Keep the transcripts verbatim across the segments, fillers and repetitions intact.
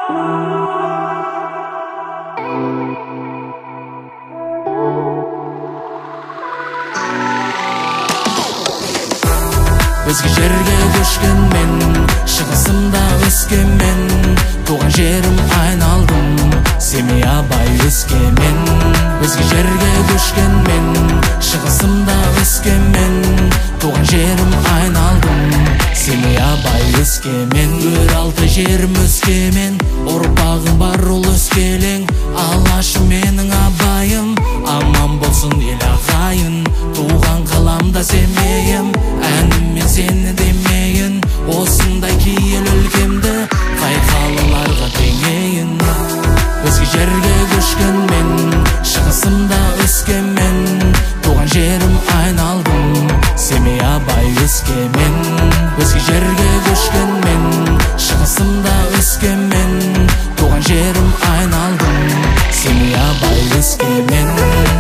Өзге жерге көшкен мен, шығысымда өскен мен, туған жерім айналдым, Семей, Абай, Өскемен. Өзге жерге көшкен мен, шығысымда өскен мен, туған жерім айналдым, Семей, Абай, Өскемен. Өр алты жерім Өскемен, ұрпағым бар ол өскелең, алашым менің Абайым, аман болсын ел ағайын, туған қаламда Семейім, әніммен сені демейін, осындай киел өлкемді қай қалаларға теңейін. Өзге жерге көшкен мен, шығысымда өскен мен, туған жерім айналдым, Семей, Абай, Өскемен. Өзге жерге көшкен мен, шығысымда өскен мен, туған жерім айналдым, Семей, Абай, Өскемен.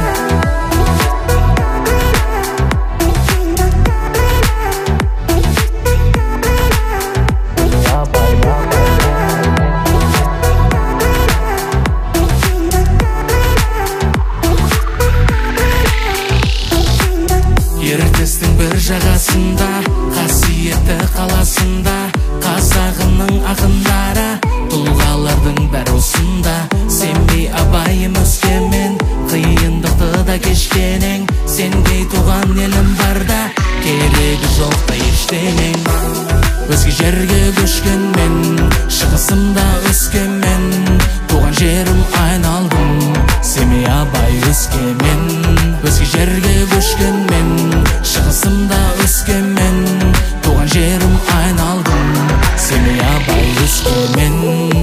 Ертістің бір жағасында, қасиетті қаласында, қазағының ақындары, тұлғалардың бәрі осында. Семей, Абайым, Өскемен, қиындықты да кешкенең, сендей туған елім барда, керегі жоқ та ештеңең. Өзге жерге көшкен мен, шығысымда өскен мен, туған жерім айналдым, Семей, Абай, Өскемен. Өзге жерге көшкен мен, шығысымда өскен мен, туған жерім айналдым, Семей, Абай, Өскемен.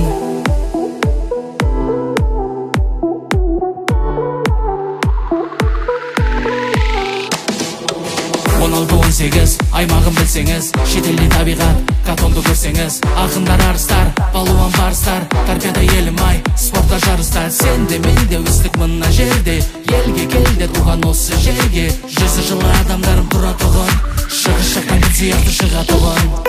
он алты он сегіз аймағын білсеңіз, шетелде табиғат, катонды көрсеңіз, ақындар арыстар, палуан барыстар, торпеда елім ай, спортта жарыстар. Сен де мен де өстік мына жерде, елге келді туған осы жерге, жүзі жылы адамдарым тұра тұғын, шығыс жақтан кіл сияқты шыға тұғын.